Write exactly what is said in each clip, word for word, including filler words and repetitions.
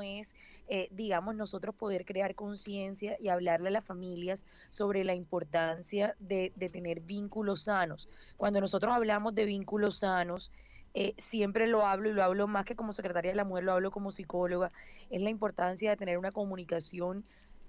es, eh, digamos, nosotros poder crear conciencia y hablarle a las familias sobre la importancia de, de tener vínculos sanos. Cuando nosotros hablamos de vínculos sanos, eh, siempre lo hablo y lo hablo más que como secretaria de la mujer, lo hablo como psicóloga, es la importancia de tener una comunicación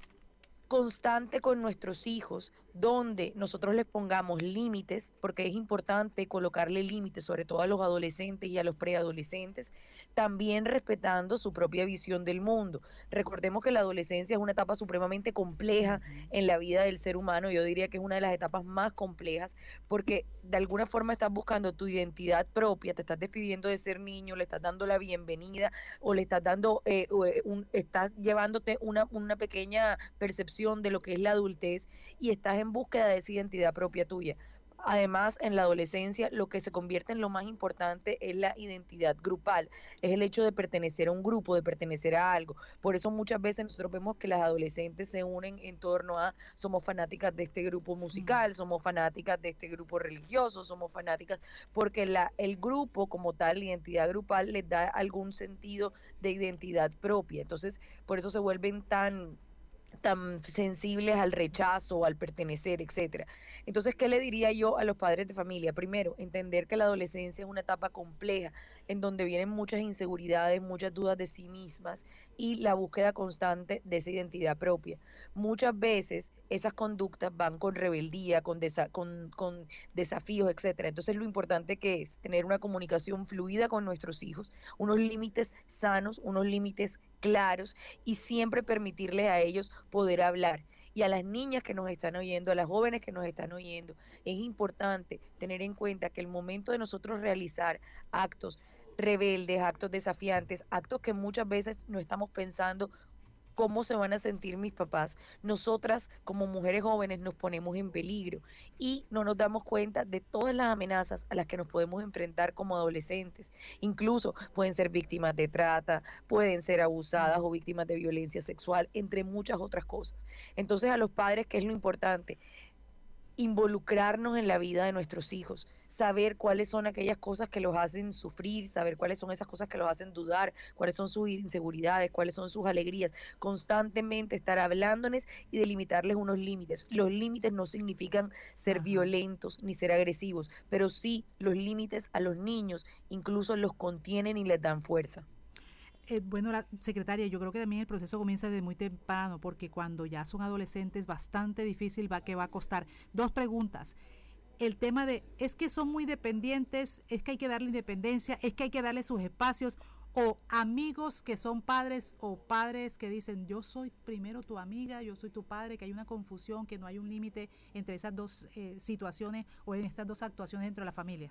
constante con nuestros hijos, donde nosotros les pongamos límites, porque es importante colocarle límites, sobre todo a los adolescentes y a los preadolescentes, también respetando su propia visión del mundo. Recordemos que la adolescencia es una etapa supremamente compleja Ujú. en la vida del ser humano, yo diría que es una de las etapas más complejas, porque de alguna forma estás buscando tu identidad propia, te estás despidiendo de ser niño, le estás dando la bienvenida o le estás dando, eh, un, estás llevándote una, una pequeña percepción de lo que es la adultez y estás en búsqueda de esa identidad propia tuya. Además, en la adolescencia, lo que se convierte en lo más importante es la identidad grupal, es el hecho de pertenecer a un grupo, de pertenecer a algo. Por eso muchas veces nosotros vemos que las adolescentes se unen en torno a, somos fanáticas de este grupo Mm. musical, somos fanáticas de este grupo religioso, somos fanáticas, porque la, el grupo como tal, la identidad grupal, les da algún sentido de identidad propia. Entonces, por eso se vuelven tan tan sensibles al rechazo, al pertenecer, etcétera. Entonces, ¿qué le diría yo a los padres de familia? Primero, entender que la adolescencia es una etapa compleja en donde vienen muchas inseguridades, muchas dudas de sí mismas y la búsqueda constante de esa identidad propia. Muchas veces esas conductas van con rebeldía, con, desa con, con desafíos, etcétera. Entonces, lo importante que es tener una comunicación fluida con nuestros hijos, unos límites sanos, unos límites claros y siempre permitirles a ellos poder hablar. Y a las niñas que nos están oyendo, a las jóvenes que nos están oyendo, es importante tener en cuenta que el momento de nosotros realizar actos rebeldes, actos desafiantes, actos que muchas veces no estamos pensando cómo se van a sentir mis papás. Nosotras como mujeres jóvenes nos ponemos en peligro y no nos damos cuenta de todas las amenazas a las que nos podemos enfrentar como adolescentes. Incluso pueden ser víctimas de trata, pueden ser abusadas o víctimas de violencia sexual, entre muchas otras cosas. Entonces a los padres, ¿qué es lo importante? Involucrarnos en la vida de nuestros hijos, saber cuáles son aquellas cosas que los hacen sufrir, saber cuáles son esas cosas que los hacen dudar, cuáles son sus inseguridades, cuáles son sus alegrías, constantemente estar hablándoles y delimitarles unos límites. Los límites no significan ser Ajá. violentos ni ser agresivos, pero sí los límites a los niños incluso los contienen y les dan fuerza. Eh, bueno, la secretaria, yo creo que también el proceso comienza desde muy temprano, porque cuando ya son adolescentes, bastante difícil va que va a costar. Dos preguntas. El tema de, es que son muy dependientes, es que hay que darle independencia, es que hay que darle sus espacios, o amigos que son padres o padres que dicen, yo soy primero tu amiga, yo soy tu padre, que hay una confusión, que no hay un límite entre esas dos eh, situaciones o en estas dos actuaciones dentro de la familia.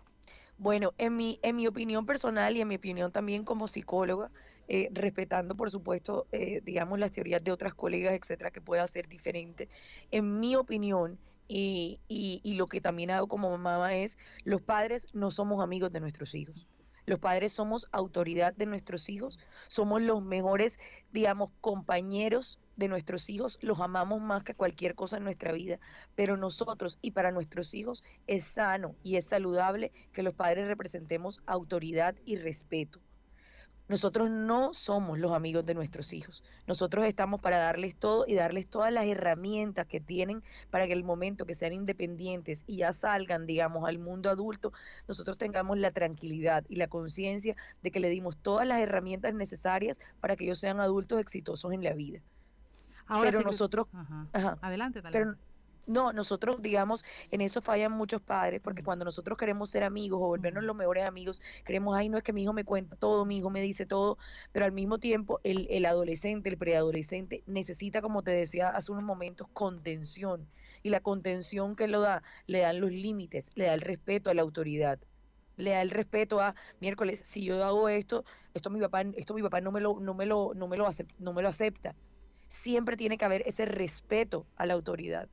Bueno, en mi, en mi opinión personal y en mi opinión también como psicóloga, eh, respetando por supuesto, eh, digamos, las teorías de otras colegas, etcétera, que pueda ser diferente, en mi opinión y, y, y lo que también hago como mamá es, los padres no somos amigos de nuestros hijos. Los padres somos autoridad de nuestros hijos, somos los mejores, digamos, compañeros de nuestros hijos, los amamos más que cualquier cosa en nuestra vida, pero nosotros y para nuestros hijos es sano y es saludable que los padres representemos autoridad y respeto. Nosotros no somos los amigos de nuestros hijos. Nosotros estamos para darles todo y darles todas las herramientas que tienen para que el momento que sean independientes y ya salgan, digamos, al mundo adulto, nosotros tengamos la tranquilidad y la conciencia de que le dimos todas las herramientas necesarias para que ellos sean adultos exitosos en la vida. Ahora, Pero secretaria, nosotros, ajá, ajá, adelante, pero adelante. no, nosotros, digamos, en eso fallan muchos padres, porque Mm. cuando nosotros queremos ser amigos o volvernos Mm. los mejores amigos, queremos, ay, no es que mi hijo me cuenta todo, mi hijo me dice todo, pero al mismo tiempo el, el adolescente, el preadolescente, necesita, como te decía hace unos momentos, contención. Y la contención que lo da, le dan los límites, le da el respeto a la autoridad. Le da el respeto a miércoles, si yo hago esto, esto mi papá, esto mi papá no me lo, no me lo, no me lo acepta, no me lo acepta. Siempre tiene que haber ese respeto a la autoridad.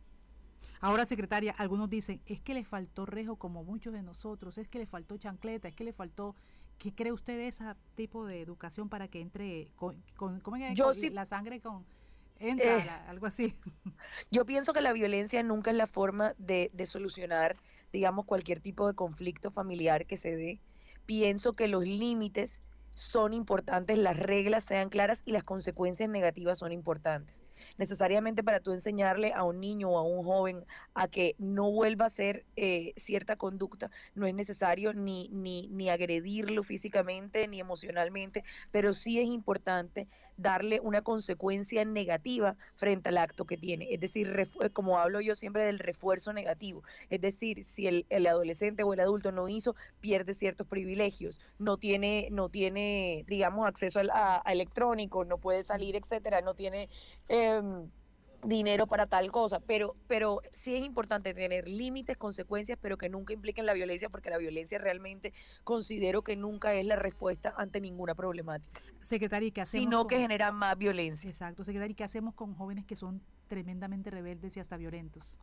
Ahora, secretaria, algunos dicen, es que le faltó rejo como muchos de nosotros, es que le faltó chancleta, es que le faltó, ¿qué cree usted de ese tipo de educación para que entre, con, con, ¿cómo es? Yo Con sí, la sangre con, entra, eh, la, algo así? yo pienso que la violencia nunca es la forma de, de solucionar, digamos, cualquier tipo de conflicto familiar que se dé. Pienso que los límites son importantes, las reglas sean claras y las consecuencias negativas son importantes. Necesariamente para tú enseñarle a un niño o a un joven a que no vuelva a hacer eh, cierta conducta, no es necesario ni, ni, ni agredirlo físicamente ni emocionalmente, pero sí es importante darle una consecuencia negativa frente al acto que tiene. Es decir, refu- como hablo yo siempre del refuerzo negativo, es decir, si el, el adolescente o el adulto no hizo, pierde ciertos privilegios, no tiene, no tiene, digamos, acceso al- a, a electrónicos, no puede salir, etcétera, no tiene eh, dinero para tal cosa, pero, pero sí es importante tener límites, consecuencias, pero que nunca impliquen la violencia, porque la violencia realmente considero que nunca es la respuesta ante ninguna problemática, Secretaria, ¿y qué hacemos sino que con, genera más violencia. exacto, secretaria, ¿y qué hacemos con jóvenes que son tremendamente rebeldes y hasta violentos?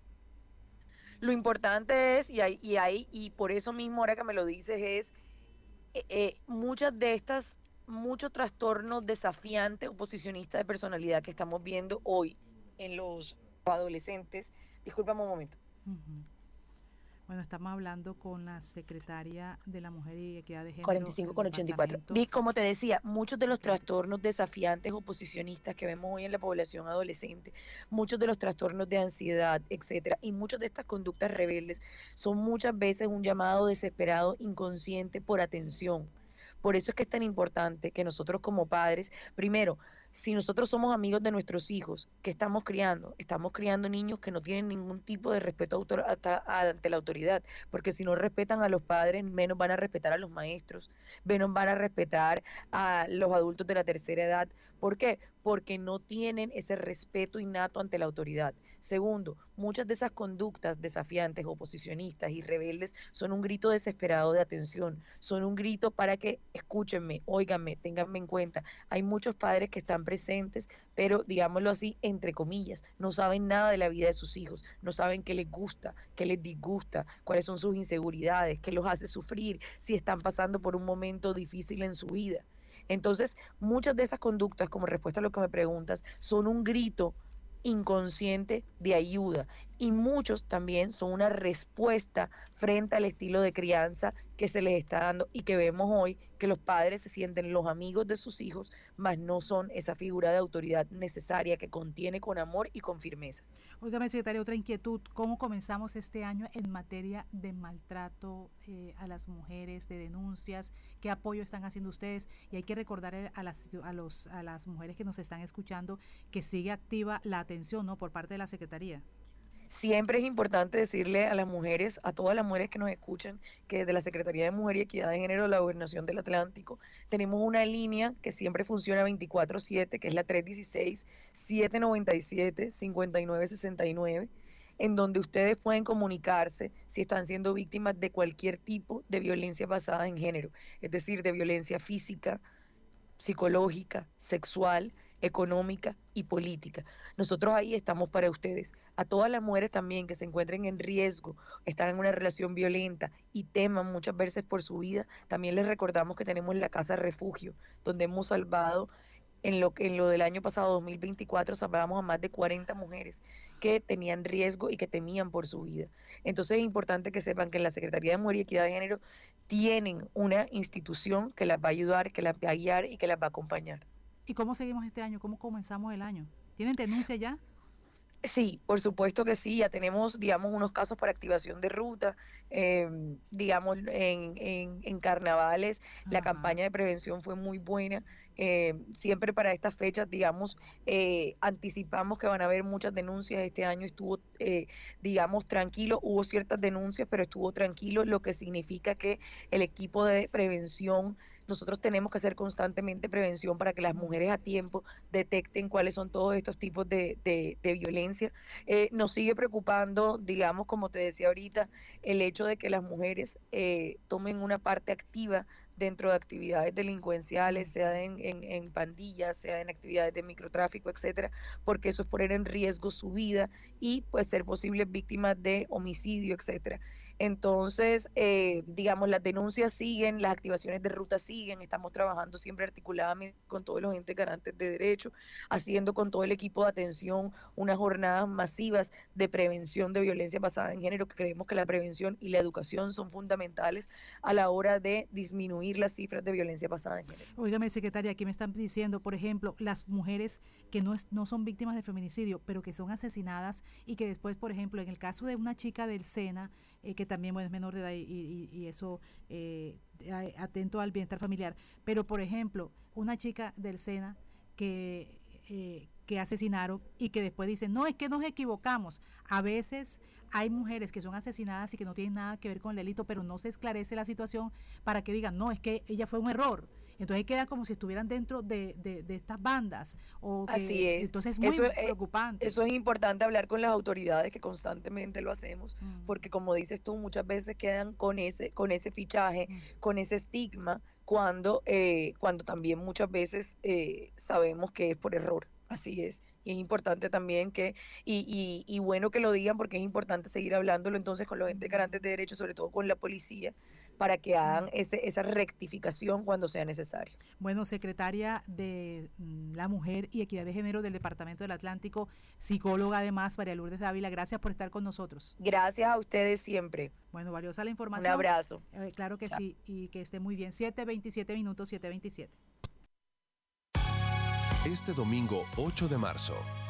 Lo importante es, y, hay, y, hay, y por eso mismo ahora que me lo dices, es eh, eh, muchas de estas, muchos trastornos desafiantes o posicionistas de personalidad que estamos viendo hoy en los adolescentes. Discúlpame un momento. Ujú. Bueno, estamos hablando con la secretaria de la Mujer y Equidad de Género cuarenta y cinco del con ochenta y cuatro. departamento. Y como te decía, muchos de los Okay. trastornos desafiantes o posicionistas que vemos hoy en la población adolescente, muchos de los trastornos de ansiedad, etcétera, y muchas de estas conductas rebeldes son muchas veces un llamado desesperado inconsciente por atención. Por eso es que es tan importante que nosotros como padres, primero, si nosotros somos amigos de nuestros hijos, ¿qué estamos criando? Estamos criando niños que no tienen ningún tipo de respeto autor- ata- ante la autoridad, porque si no respetan a los padres, menos van a respetar a los maestros, menos van a respetar a los adultos de la tercera edad. ¿Por qué? Porque no tienen ese respeto innato ante la autoridad. Segundo, muchas de esas conductas desafiantes, oposicionistas y rebeldes son un grito desesperado de atención, son un grito para que escúchenme, óiganme, ténganme en cuenta. Hay muchos padres que están presentes, pero digámoslo así, entre comillas, no saben nada de la vida de sus hijos, no saben qué les gusta, qué les disgusta, cuáles son sus inseguridades, qué los hace sufrir, si están pasando por un momento difícil en su vida. Entonces, muchas de esas conductas, como respuesta a lo que me preguntas, son un grito inconsciente de ayuda y muchos también son una respuesta frente al estilo de crianza que se les está dando y que vemos hoy que los padres se sienten los amigos de sus hijos, mas no son esa figura de autoridad necesaria que contiene con amor y con firmeza. Óigame, secretaria, otra inquietud. ¿Cómo comenzamos este año en materia de maltrato eh, a las mujeres, de denuncias? ¿Qué apoyo están haciendo ustedes? Y hay que recordar a las, a los, a las mujeres que nos están escuchando que sigue activa la atención, ¿no?, por parte de la Secretaría. Siempre es importante decirle a las mujeres, a todas las mujeres que nos escuchan, que desde la Secretaría de Mujer y Equidad de Género de la Gobernación del Atlántico tenemos una línea que siempre funciona veinticuatro siete, que es la tres uno seis, siete nueve siete, cinco nueve seis nueve, en donde ustedes pueden comunicarse si están siendo víctimas de cualquier tipo de violencia basada en género, es decir, de violencia física, psicológica, sexual, económica y política. Nosotros ahí estamos para ustedes. A todas las mujeres también que se encuentren en riesgo, están en una relación violenta y teman muchas veces por su vida, también les recordamos que tenemos la Casa Refugio, donde hemos salvado en lo, en lo del año pasado, dos mil veinticuatro, salvamos a más de cuarenta mujeres que tenían riesgo y que temían por su vida. Entonces es importante que sepan que en la Secretaría de Mujer y Equidad de Género tienen una institución que las va a ayudar, que las va a guiar y que las va a acompañar. ¿Y cómo seguimos este año? ¿Cómo comenzamos el año? ¿Tienen denuncia ya? Sí, por supuesto que sí, ya tenemos, digamos, unos casos para activación de ruta, eh, digamos, en, en, en carnavales la Ajá. campaña de prevención fue muy buena, eh, siempre para estas fechas, digamos, eh, anticipamos que van a haber muchas denuncias, este año estuvo, eh, digamos, tranquilo, hubo ciertas denuncias, pero estuvo tranquilo, lo que significa que el equipo de prevención, nosotros tenemos que hacer constantemente prevención para que las mujeres a tiempo detecten cuáles son todos estos tipos de, de, de violencia. Eh, nos sigue preocupando, digamos, como te decía ahorita, el hecho de que las mujeres eh, tomen una parte activa dentro de actividades delincuenciales, sea en, en, en pandillas, sea en actividades de microtráfico, etcétera, porque eso es poner en riesgo su vida y pues ser posibles víctimas de homicidio, etcétera. Entonces, eh, digamos, las denuncias siguen, las activaciones de ruta siguen, estamos trabajando siempre articuladamente con todos los entes garantes de derecho, haciendo con todo el equipo de atención unas jornadas masivas de prevención de violencia basada en género, que creemos que la prevención y la educación son fundamentales a la hora de disminuir las cifras de violencia basada en género. Óigame, secretaria, aquí me están diciendo, por ejemplo, las mujeres que no, es, no son víctimas de feminicidio, pero que son asesinadas y que después, por ejemplo, en el caso de una chica del SENA, eh, que también bueno, es menor de edad y, y, y eso eh, atento al bienestar familiar, pero por ejemplo, una chica del SENA que... Eh, que asesinaron y que después dicen, no, es que nos equivocamos. A veces hay mujeres que son asesinadas y que no tienen nada que ver con el delito, pero no se esclarece la situación para que digan, no, es que ella fue un error. Entonces queda como si estuvieran dentro de, de, de estas bandas. O que, Así es. Entonces es muy eso, preocupante. Eso es importante hablar con las autoridades, que constantemente lo hacemos, mm. porque como dices tú, muchas veces quedan con ese, con ese fichaje, mm. con ese estigma, cuando, eh, cuando también muchas veces eh, sabemos que es por error. Así es, y es importante también que, y, y, y bueno que lo digan, porque es importante seguir hablándolo entonces con los entes garantes de derechos, sobre todo con la policía, para que hagan ese, esa rectificación cuando sea necesario. Bueno, secretaria de la Mujer y Equidad de Género del Departamento del Atlántico, psicóloga además, María Lourdes Dávila, gracias por estar con nosotros. Gracias a ustedes siempre. Bueno, valiosa la información. Un abrazo. Eh, claro que Chao. Sí, y que esté muy bien. siete veintisiete minutos, siete veintisiete. Este domingo ocho de marzo,